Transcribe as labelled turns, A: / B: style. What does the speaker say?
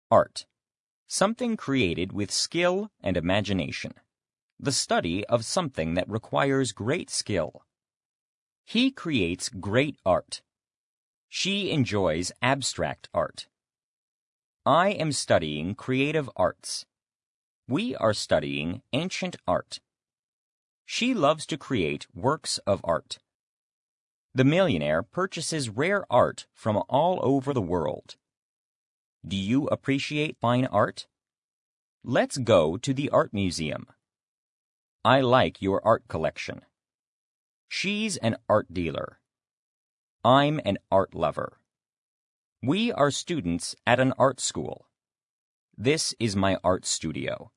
A: Art. Something created with skill and imagination. The study of something that requires great skill. He creates great art. She enjoys abstract art. I am studying creative arts. We are studying ancient art. She loves to create works of art. The millionaire purchases rare art from all over the world. Do you appreciate fine art? Let's go to the art museum. I like your art collection. She's an art dealer. I'm an art lover. We are students at an art school. This is my art studio.